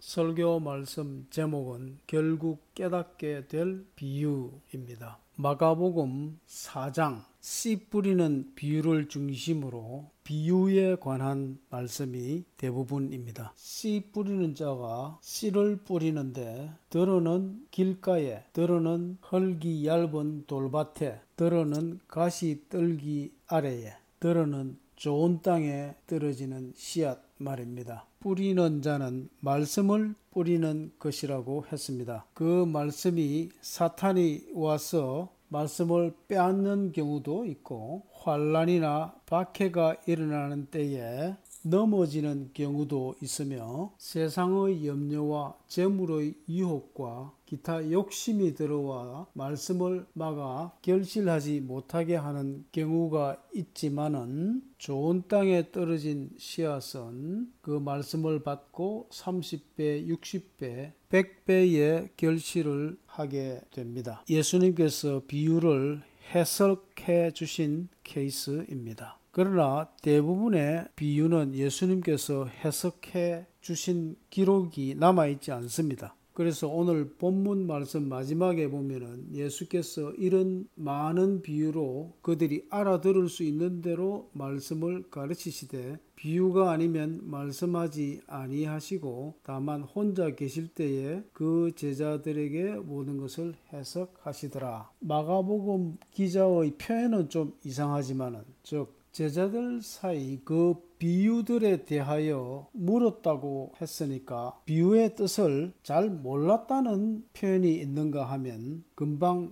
설교 말씀 제목은 결국 깨닫게 될 비유입니다. 마가복음 4장 씨 뿌리는 비유를 중심으로 비유에 관한 말씀이 대부분입니다. 씨 뿌리는 자가 씨를 뿌리는데 들어는 길가에, 들어는 흙이 얇은 돌밭에, 들어는 가시떨기 아래에, 들어는 좋은 땅에 떨어지는 씨앗 말입니다. 뿌리는 자는 말씀을 뿌리는 것이라고 했습니다. 그 말씀이 사탄이 와서 말씀을 빼앗는 경우도 있고 환난이나 박해가 일어나는 때에 넘어지는 경우도 있으며 세상의 염려와 재물의 유혹과 기타 욕심이 들어와 말씀을 막아 결실하지 못하게 하는 경우가 있지만은 좋은 땅에 떨어진 씨앗은 그 말씀을 받고 30배, 60배, 100배의 결실을 하게 됩니다. 예수님께서 비유를 해석해 주신 케이스입니다. 그러나 대부분의 비유는 예수님께서 해석해 주신 기록이 남아있지 않습니다. 그래서 오늘 본문 말씀 마지막에 보면은 예수께서 이런 많은 비유로 그들이 알아들을 수 있는 대로 말씀을 가르치시되 비유가 아니면 말씀하지 아니하시고 다만 혼자 계실 때에 그 제자들에게 모든 것을 해석하시더라. 마가복음 기자의 표현은 좀 이상하지만은 즉 제자들 사이 그 비유들에 대하여 물었다고 했으니까 비유의 뜻을 잘 몰랐다는 표현이 있는가 하면 금방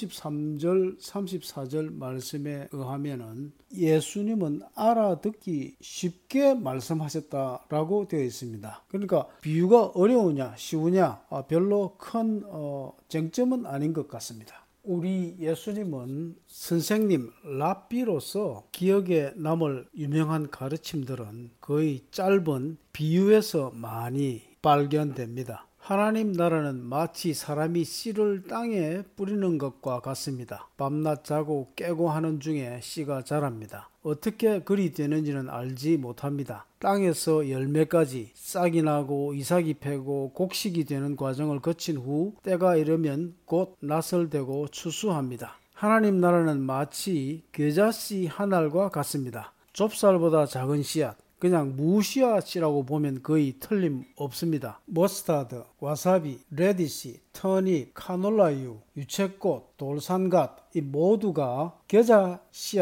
33절 34절 말씀에 의하면은 예수님은 알아듣기 쉽게 말씀하셨다라고 되어 있습니다. 그러니까 비유가 어려우냐 쉬우냐 별로 큰 쟁점은 아닌 것 같습니다. 우리 예수님은 선생님 랍비로서 기억에 남을 유명한 가르침들은 거의 짧은 비유에서 많이 발견됩니다. 하나님 나라는 마치 사람이 씨를 땅에 뿌리는 것과 같습니다. 밤낮 자고 깨고 하는 중에 씨가 자랍니다. 어떻게 그리 되는지는 알지 못합니다. 땅에서 열매까지 싹이 나고 이삭이 패고 곡식이 되는 과정을 거친 후 때가 이르면 곧 나설되고 추수합니다. 하나님 나라는 마치 겨자씨 한 알과 같습니다. 좁쌀보다 작은 씨앗, 그냥 무씨앗이라고 보면 거의 틀림없습니다. 머스타드, 와사비, 레디시, 터닙, 카놀라유, 유채꽃, 돌산갓 이 모두가 겨자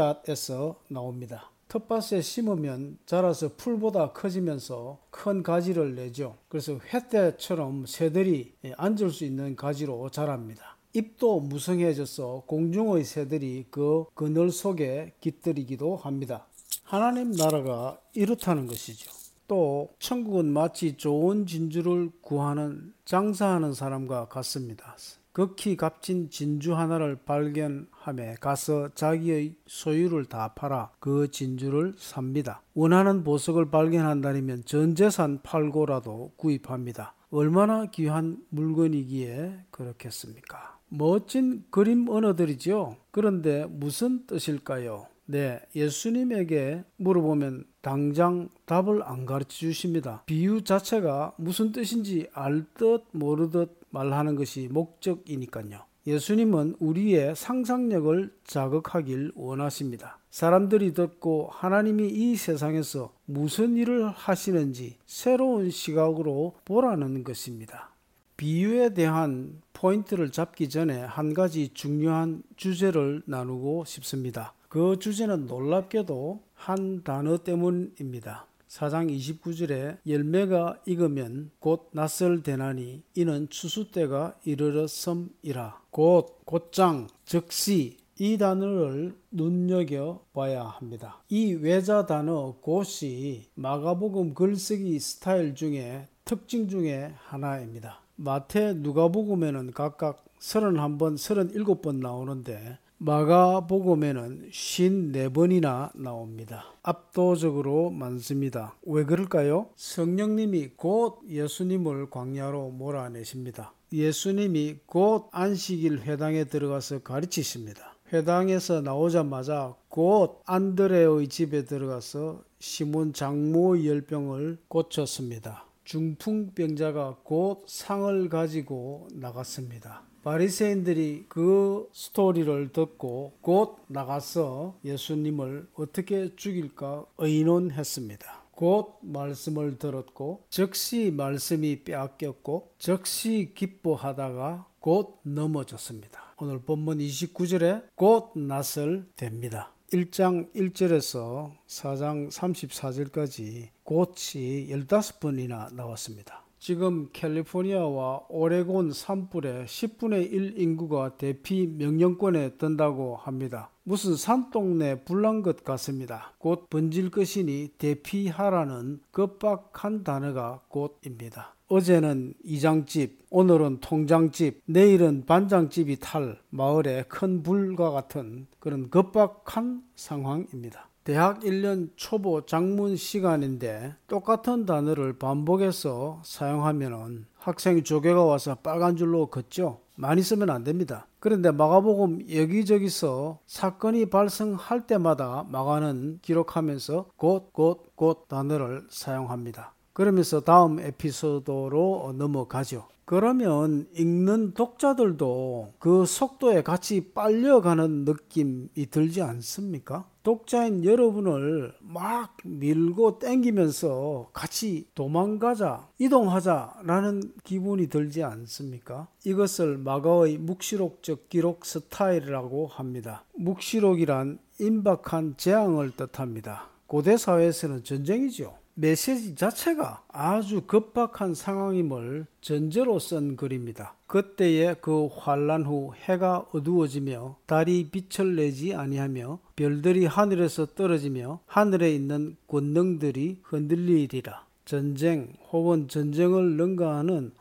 씨앗에서 나옵니다. 텃밭에 심으면 자라서 풀보다 커지면서 큰 가지를 내죠. 그래서 횃대처럼 새들이 앉을 수 있는 가지로 자랍니다. 잎도 무성해져서 공중의 새들이 그 그늘 속에 깃들이기도 합니다. 하나님 나라가 이렇다는 것이죠. 또 천국은 마치 좋은 진주를 구하는 장사하는 사람과 같습니다. 극히 값진 진주 하나를 발견함에 가서 자기의 소유를 다 팔아 그 진주를 삽니다. 원하는 보석을 발견한다면 전 재산 팔고라도 구입합니다. 얼마나 귀한 물건이기에 그렇겠습니까? 멋진 그림 언어들이죠. 그런데 무슨 뜻일까요? 네, 예수님에게 물어보면 당장 답을 안 가르쳐 주십니다. 비유 자체가 무슨 뜻인지 알 듯 모르듯 말하는 것이 목적이니까요. 예수님은 우리의 상상력을 자극하길 원하십니다. 사람들이 듣고 하나님이 이 세상에서 무슨 일을 하시는지 새로운 시각으로 보라는 것입니다. 비유에 대한 포인트를 잡기 전에 한 가지 중요한 주제를 나누고 싶습니다. 그 주제는 놀랍게도 한 단어 때문입니다. 4장 29절에 열매가 익으면 곧 낫설되나니 이는 추수 때가 이르렀음이라. 곧장, 즉시 이 단어를 눈여겨봐야 합니다. 이 외자 단어 곧이 마가복음 글쓰기 스타일 중에 특징 중에 하나입니다. 마태, 누가복음에는 각각 31번, 37번 나오는데 마가복음에는 54번이나 나옵니다. 압도적으로 많습니다. 왜 그럴까요? 성령님이 곧 예수님을 광야로 몰아내십니다. 예수님이 곧 안식일 회당에 들어가서 가르치십니다. 회당에서 나오자마자 곧 안드레의 집에 들어가서 시몬 장모의 열병을 고쳤습니다. 중풍병자가 곧 상을 가지고 나갔습니다. 바리새인들이 그 스토리를 듣고 곧 나가서 예수님을 어떻게 죽일까 의논했습니다. 곧 말씀을 들었고 즉시 말씀이 빼앗겼고 즉시 기뻐하다가 곧 넘어졌습니다. 오늘 본문 29절에 곧 낫을 댑니다. 1장 1절에서 4장 34절까지 곧이 15번이나 나왔습니다. 지금 캘리포니아와 오레곤 산불의 10분의 1 인구가 대피 명령권에 든다고 합니다. 무슨 산동네 불난 것 같습니다. 곧 번질 것이니 대피하라는 급박한 단어가 곧입니다. 어제는 이장집, 오늘은 통장집, 내일은 반장집이 탈 마을의 큰 불과 같은 그런 급박한 상황입니다. 대학 1년 초보 작문 시간인데 똑같은 단어를 반복해서 사용하면 학생이 조교가 와서 빨간 줄로 긋죠. 많이 쓰면 안 됩니다. 그런데 마가복음 여기저기서 사건이 발생할 때마다 마가는 기록하면서 곧 단어를 사용합니다. 그러면서 다음 에피소드로 넘어가죠. 그러면 읽는 독자들도 그 속도에 같이 빨려가는 느낌이 들지 않습니까? 독자인 여러분을 막 밀고 땡기면서 같이 도망가자, 이동하자라는 기분이 들지 않습니까? 이것을 마가의 묵시록적 기록 스타일이라고 합니다. 묵시록이란 임박한 재앙을 뜻합니다. 고대 사회에서는 전쟁이죠. 메시지 자체가 아주 급박한 상황임을 전제로 쓴 글입니다. 그때의 그 환란 후 해가 어두워지며 달이 빛을 내지 아니하며 별들이 하늘에서 떨어지며 하늘에 있는 권능들이 흔들리리라. 전쟁 혹은 전쟁을 능가하는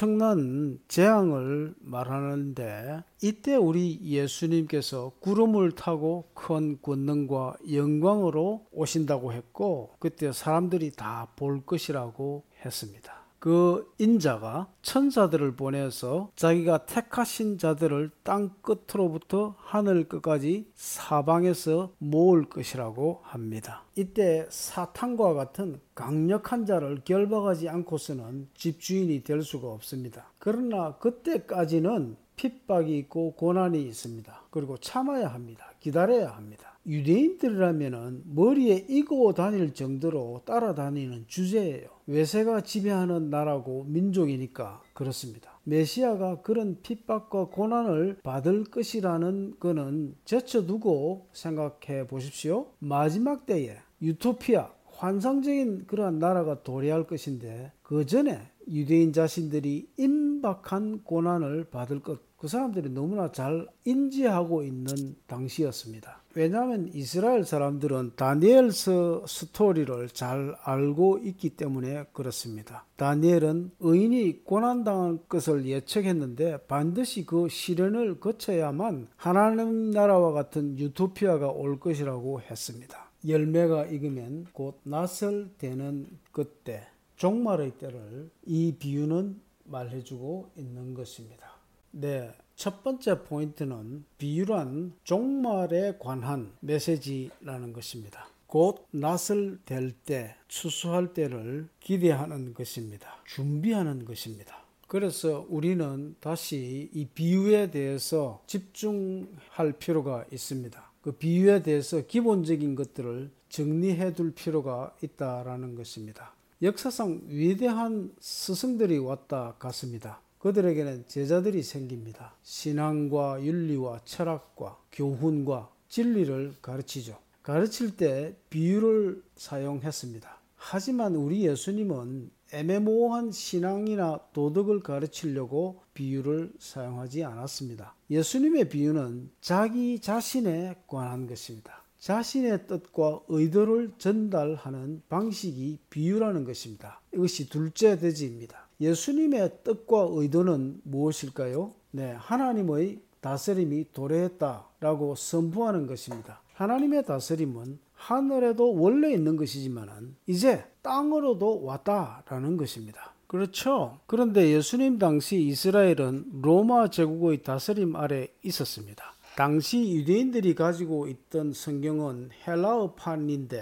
엄청난 재앙을 말하는데 이때 우리 예수님께서 구름을 타고 큰 권능과 영광으로 오신다고 했고 그때 사람들이 다 볼 것이라고 했습니다. 그 인자가 천사들을 보내서 자기가 택하신 자들을 땅 끝으로부터 하늘 끝까지 사방에서 모을 것이라고 합니다. 이때 사탄과 같은 강력한 자를 결박하지 않고서는 집주인이 될 수가 없습니다. 그러나 그때까지는 핍박이 있고 고난이 있습니다. 그리고 참아야 합니다. 기다려야 합니다. 유대인들이라면 머리에 이고 다닐 정도로 따라다니는 주제예요. 외세가 지배하는 나라고 민족이니까 그렇습니다. 메시아가 그런 핍박과 고난을 받을 것이라는 것은 제쳐두고 생각해 보십시오. 마지막 때에 유토피아, 환상적인 그러한 나라가 도래할 것인데 그 전에 유대인 자신들이 임박한 고난을 받을 것, 그 사람들이 너무나 잘 인지하고 있는 당시였습니다. 왜냐하면 이스라엘 사람들은 다니엘서 스토리를 잘 알고 있기 때문에 그렇습니다. 다니엘은 의인이 고난당할 것을 예측했는데 반드시 그 시련을 거쳐야만 하나님 나라와 같은 유토피아가 올 것이라고 했습니다. 열매가 익으면 곧 낫을 대는 그때, 종말의 때를 이 비유는 말해주고 있는 것입니다. 네, 첫 번째 포인트는 비유란 종말에 관한 메시지라는 것입니다. 곧 낫을 댈 때, 추수할 때를 기대하는 것입니다. 준비하는 것입니다. 그래서 우리는 다시 이 비유에 대해서 집중할 필요가 있습니다. 그 비유에 대해서 기본적인 것들을 정리해 둘 필요가 있다라는 것입니다. 역사상 위대한 스승들이 왔다 갔습니다. 그들에게는 제자들이 생깁니다. 신앙과 윤리와 철학과 교훈과 진리를 가르치죠. 가르칠 때 비유를 사용했습니다. 하지만 우리 예수님은 애매모호한 신앙이나 도덕을 가르치려고 비유를 사용하지 않았습니다. 예수님의 비유는 자기 자신에 관한 것입니다. 자신의 뜻과 의도를 전달하는 방식이 비유라는 것입니다. 이것이 둘째 대지입니다. 예수님의 뜻과 의도는 무엇일까요? 네, 하나님의 다스림이 도래했다라고 선포하는 것입니다. 하나님의 다스림은 하늘에도 원래 있는 것이지만 이제 땅으로도 왔다라는 것입니다. 그렇죠? 그런데 예수님 당시 이스라엘은 로마 제국의 다스림 아래 있었습니다. 당시 유대인들이 가지고 있던 성경은 헬라어판인데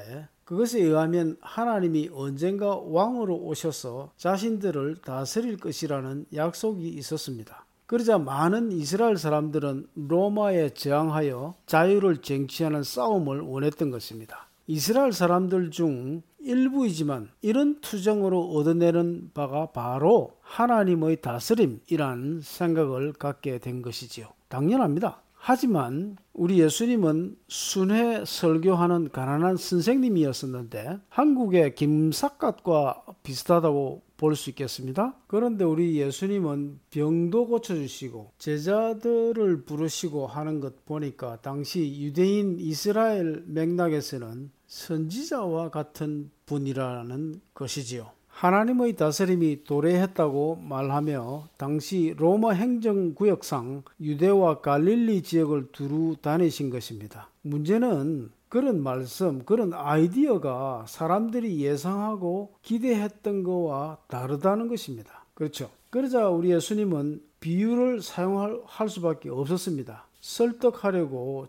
그것에 의하면 하나님이 언젠가 왕으로 오셔서 자신들을 다스릴 것이라는 약속이 있었습니다. 그러자 많은 이스라엘 사람들은 로마에 저항하여 자유를 쟁취하는 싸움을 원했던 것입니다. 이스라엘 사람들 중 일부이지만 이런 투정으로 얻어내는 바가 바로 하나님의 다스림이라는 생각을 갖게 된 것이지요. 당연합니다. 하지만 우리 예수님은 순회 설교하는 가난한 선생님이었었는데 한국의 김삿갓과 비슷하다고 볼 수 있겠습니다. 그런데 우리 예수님은 병도 고쳐주시고 제자들을 부르시고 하는 것 보니까 당시 유대인 이스라엘 맥락에서는 선지자와 같은 분이라는 것이지요. 하나님의 다스림이 도래했다고 말하며 당시 로마 행정구역상 유대와 갈릴리 지역을 두루 다니신 것입니다. 문제는 그런 말씀, 그런 아이디어가 사람들이 예상하고 기대했던 것과 다르다는 것입니다. 그렇죠. 그러자 우리 예수님은 비유를 사용할 수밖에 없었습니다. 설득하려고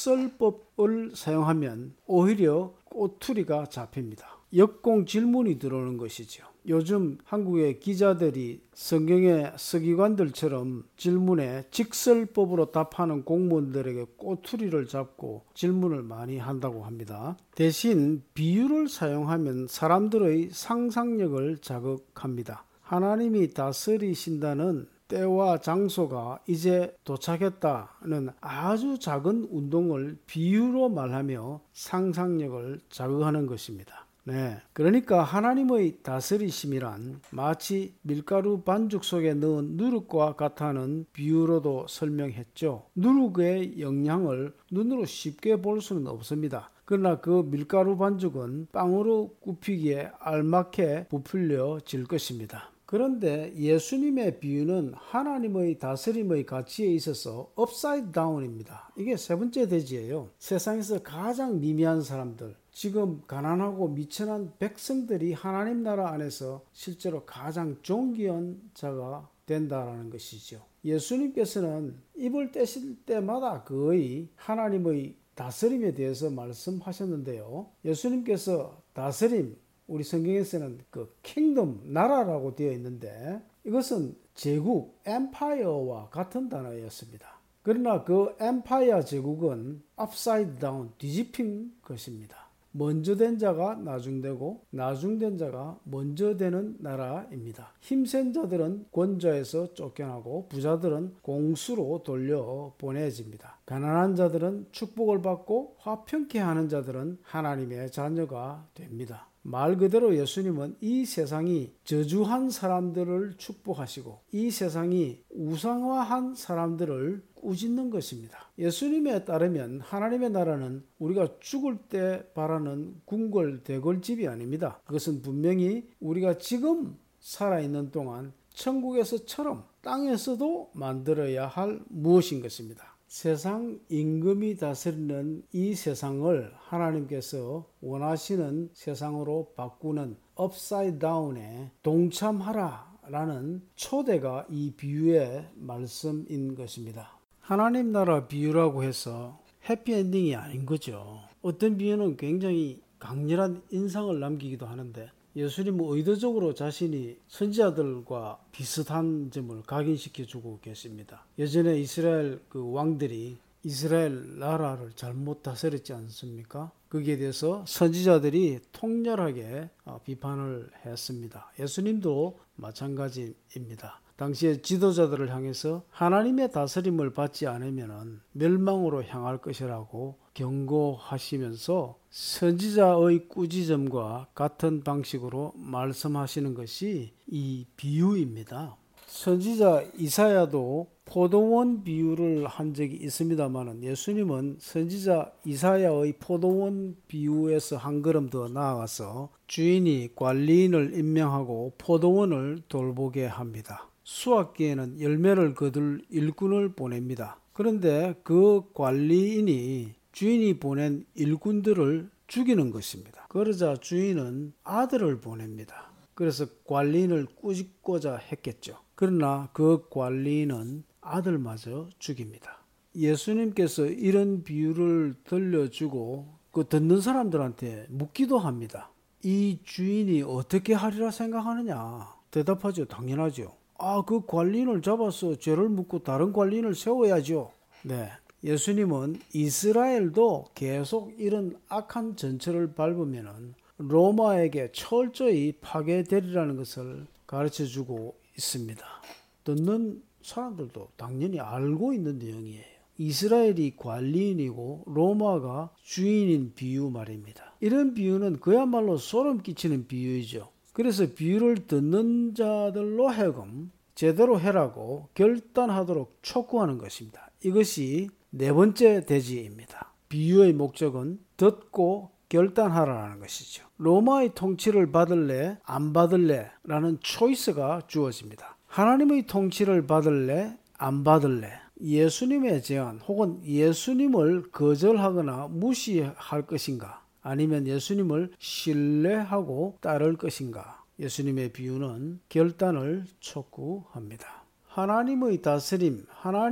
직설법을 사용하면 오히려 꼬투리가 잡힙니다. 역공 질문이 들어오는 것이죠. 요즘 한국의 기자들이 성경의 서기관들처럼 질문에 직설법으로 답하는 공무원들에게 꼬투리를 잡고 질문을 많이 한다고 합니다. 대신 비유를 사용하면 사람들의 상상력을 자극합니다. 하나님이 다스리신다는 때와 장소가 이제 도착했다는 아주 작은 운동을 비유로 말하며 상상력을 자극하는 것입니다. 그러니까 하나님의 다스리심이란 마치 밀가루 반죽 속에 넣은 누룩과 같다는 비유로도 설명했죠. 누룩의 영향을 눈으로 쉽게 볼 수는 없습니다. 그러나 그 밀가루 반죽은 빵으로 굽히기에 알맞게 부풀려질 것입니다. 그런데 예수님의 비유는 하나님의 다스림의 가치에 있어서 업사이드 다운입니다. 이게 세 번째 대지예요. 세상에서 가장 미미한 사람들, 지금 가난하고 미천한 백성들이 하나님 나라 안에서 실제로 가장 존귀한 자가 된다라는 것이죠. 예수님께서는 입을 떼실 때마다 거의 하나님의 다스림에 대해서 말씀하셨는데요. 예수님께서 다스림, 우리 성경에서는 그 킹덤, 나라라고 되어 있는데 이것은 제국, 엠파이어와 같은 단어였습니다. 그러나 그 엠파이어 제국은 upside down, 뒤집힌 것입니다. 먼저 된 자가 나중되고 나중된 자가 먼저 되는 나라입니다. 힘센 자들은 권좌에서 쫓겨나고 부자들은 공수로 돌려보내집니다. 가난한 자들은 축복을 받고 화평케 하는 자들은 하나님의 자녀가 됩니다. 말 그대로 예수님은 이 세상이 저주한 사람들을 축복하시고 이 세상이 우상화한 사람들을 꾸짖는 것입니다. 예수님에 따르면 하나님의 나라는 우리가 죽을 때 바라는 궁궐대궐집이 아닙니다. 그것은 분명히 우리가 지금 살아있는 동안 천국에서처럼 땅에서도 만들어야 할 무엇인 것입니다. 세상 임금이 다스리는 이 세상을 하나님께서 원하시는 세상으로 바꾸는 업사이드 다운에 동참하라라는 초대가 이 비유의 말씀인 것입니다. 하나님 나라 비유라고 해서 해피엔딩이 아닌 거죠. 어떤 비유는 굉장히 강렬한 인상을 남기기도 하는데 예수님은 의도적으로 자신이 선지자들과 비슷한 점을 각인시켜주고 계십니다. 예전에 이스라엘 그 왕들이 이스라엘 나라를 잘못 다스렸지 않습니까? 거기에 대해서 선지자들이 통렬하게 비판을 했습니다. 예수님도 마찬가지입니다. 당시에 지도자들을 향해서 하나님의 다스림을 받지 않으면 멸망으로 향할 것이라고 경고하시면서 선지자의 꾸짖음과 같은 방식으로 말씀하시는 것이 이 비유입니다. 선지자 이사야도 포도원 비유를 한 적이 있습니다만 예수님은 선지자 이사야의 포도원 비유에서 한 걸음 더 나아가서 주인이 관리인을 임명하고 포도원을 돌보게 합니다. 수확기에는 열매를 거둘 일꾼을 보냅니다. 그런데 그 관리인이 주인이 보낸 일꾼들을 죽이는 것입니다. 그러자 주인은 아들을 보냅니다. 그래서 관리인을 꾸짖고자 했겠죠. 그러나 그 관리인은 아들마저 죽입니다. 예수님께서 이런 비유를 들려주고 그 듣는 사람들한테 묻기도 합니다. 이 주인이 어떻게 하리라 생각하느냐? 대답하죠. 당연하죠. 그 관리인을 잡아서 죄를 묻고 다른 관리인을 세워야죠. 네. 예수님은 이스라엘도 계속 이런 악한 전철을 밟으면은 로마에게 철저히 파괴되리라는 것을 가르쳐 주고 있습니다. 듣는 사람들도 당연히 알고 있는 내용이에요. 이스라엘이 관리인이고 로마가 주인인 비유 말입니다. 이런 비유는 그야말로 소름 끼치는 비유이죠. 그래서 비유를 듣는 자들로 하여금 제대로 해라고 결단하도록 촉구하는 것입니다. 이것이 네 번째 대지입니다. 비유의 목적은 듣고 결단하라는 것이죠. 로마의 통치를 받을래 안 받을래 라는 초이스가 주어집니다. 하나님의 통치를 받을래 안 받을래, 예수님의 제안 혹은 예수님을 거절하거나 무시할 것인가, 아니면 예수님을 신뢰하고 따를 것인가. 예수님의 비유는 결단을 촉구합니다. 하나님의 다스림,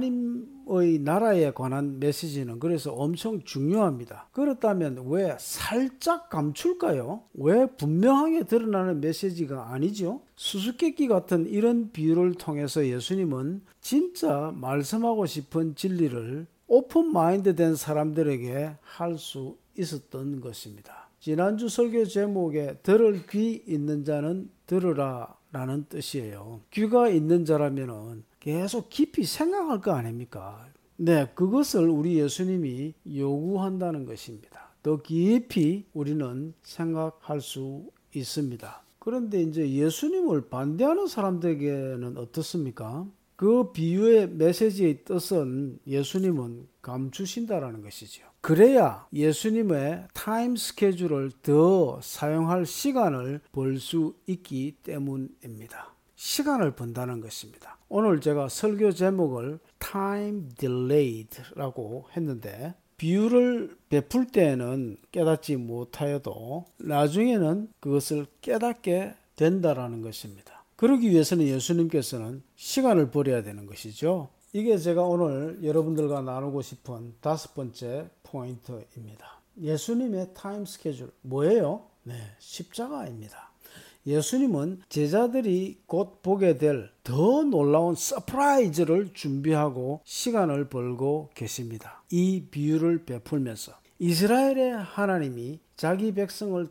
하나님의 나라에 관한 메시지는 그래서 엄청 중요합니다. 그렇다면 왜 살짝 감출까요? 왜 분명하게 드러나는 메시지가 아니죠? 수수께끼 같은 이런 비유를 통해서 예수님은 진짜 말씀하고 싶은 진리를 오픈 마인드 된 사람들에게 할 수 있었던 것입니다. 지난주 설교 제목에 들을 귀 있는 자는 들으라 라는 뜻이에요. 귀가 있는 자라면 계속 깊이 생각할 거 아닙니까? 네, 그것을 우리 예수님이 요구한다는 것입니다. 더 깊이 우리는 생각할 수 있습니다. 그런데 이제 예수님을 반대하는 사람들에게는 어떻습니까? 그 비유의 메시지의 뜻은 예수님은 감추신다라는 것이죠. 그래야 예수님의 타임 스케줄을 더 사용할 시간을 벌 수 있기 때문입니다. 시간을 번다는 것입니다. 오늘 제가 설교 제목을 Time Delayed라고 했는데, 비유를 베풀 때에는 깨닫지 못하여도 나중에는 그것을 깨닫게 된다라는 것입니다. 그러기 위해서는 예수님께서는 시간을 버려야 되는 것이죠. 이게 제가 오늘 여러분들과 나누고 싶은 다섯 번째 포인트입니다. 예수님의 타임 스케줄 뭐예요? 네, 십자가입니다. 예수님은 제자들이 곧 보게 될 더 놀라운 서프라이즈를 준비하고 시간을 벌고 계십니다. 이 비유를 베풀면서 이스라엘의 하나님이 자기 백성을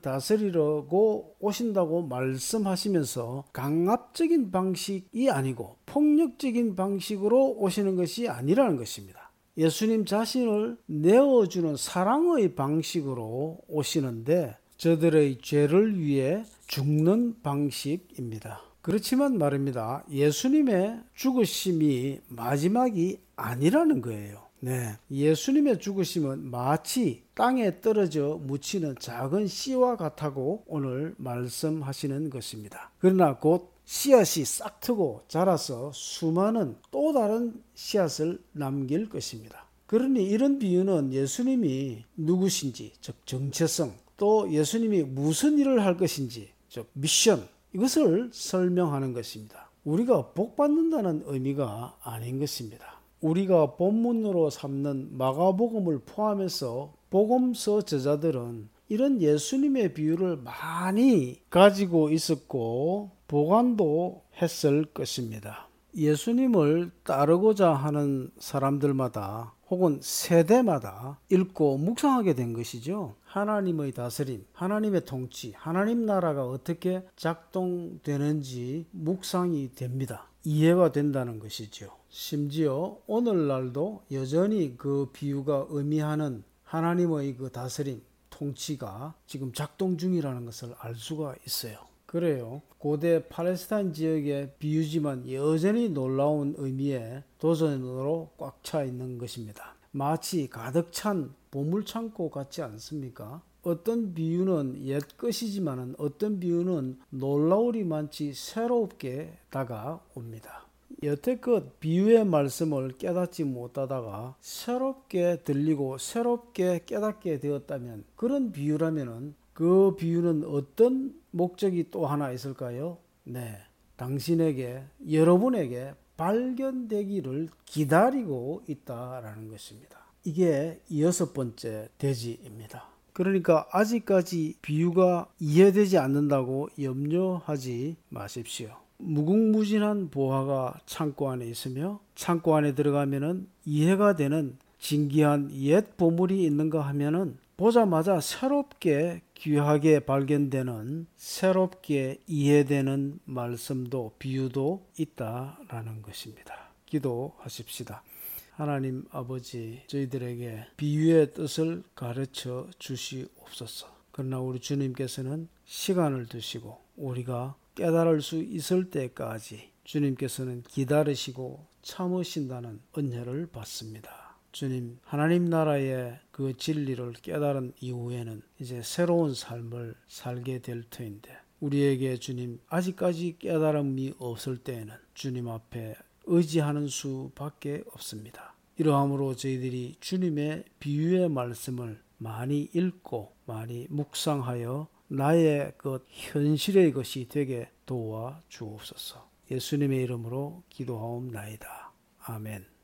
다스리려고 오신다고 말씀하시면서 강압적인 방식이 아니고 폭력적인 방식으로 오시는 것이 아니라는 것입니다. 예수님 자신을 내어주는 사랑의 방식으로 오시는데 저들의 죄를 위해 죽는 방식입니다. 그렇지만 말입니다. 예수님의 죽으심이 마지막이 아니라는 거예요. 네, 예수님의 죽으심은 마치 땅에 떨어져 묻히는 작은 씨와 같다고 오늘 말씀하시는 것입니다. 그러나 곧 씨앗이 싹트고 자라서 수많은 또 다른 씨앗을 남길 것입니다. 그러니 이런 비유는 예수님이 누구신지, 즉 정체성, 또 예수님이 무슨 일을 할 것인지, 즉 미션, 이것을 설명하는 것입니다. 우리가 복 받는다는 의미가 아닌 것입니다. 우리가 본문으로 삼는 마가복음을 포함해서 복음서 저자들은 이런 예수님의 비유를 많이 가지고 있었고 보관도 했을 것입니다. 예수님을 따르고자 하는 사람들마다 혹은 세대마다 읽고 묵상하게 된 것이죠. 하나님의 다스림, 하나님의 통치, 하나님 나라가 어떻게 작동되는지 묵상이 됩니다. 이해가 된다는 것이죠. 심지어 오늘날도 여전히 그 비유가 의미하는 하나님의 그 다스림, 통치가 지금 작동 중이라는 것을 알 수가 있어요. 그래요. 고대 팔레스타인 지역의 비유지만 여전히 놀라운 의미의 도전으로 꽉 차 있는 것입니다. 마치 가득 찬 보물창고 같지 않습니까? 어떤 비유는 옛 것이지만 어떤 비유는 놀라우리만치 새롭게 다가옵니다. 여태껏 비유의 말씀을 깨닫지 못하다가 새롭게 들리고 새롭게 깨닫게 되었다면, 그런 비유라면은 그 비유는 어떤 목적이 또 하나 있을까요? 네, 당신에게, 여러분에게 발견되기를 기다리고 있다라는 것입니다. 이게 여섯 번째 대지입니다. 그러니까 아직까지 비유가 이해되지 않는다고 염려하지 마십시오. 무궁무진한 보화가 창고 안에 있으며 창고 안에 들어가면은 이해가 되는 진귀한 옛 보물이 있는가 하면은 보자마자 새롭게 귀하게 발견되는, 새롭게 이해되는 말씀도 비유도 있다라는 것입니다. 기도하십시다. 하나님 아버지, 저희들에게 비유의 뜻을 가르쳐 주시옵소서. 그러나 우리 주님께서는 시간을 두시고 우리가 깨달을 수 있을 때까지 주님께서는 기다리시고 참으신다는 은혜를 받습니다. 주님, 하나님 나라의 그 진리를 깨달은 이후에는 이제 새로운 삶을 살게 될 터인데, 우리에게 주님 아직까지 깨달음이 없을 때에는 주님 앞에 의지하는 수밖에 없습니다. 이러함으로 저희들이 주님의 비유의 말씀을 많이 읽고 많이 묵상하여 나의 것, 현실의 것이 되게 도와 주옵소서. 예수님의 이름으로 기도하옵나이다. 아멘.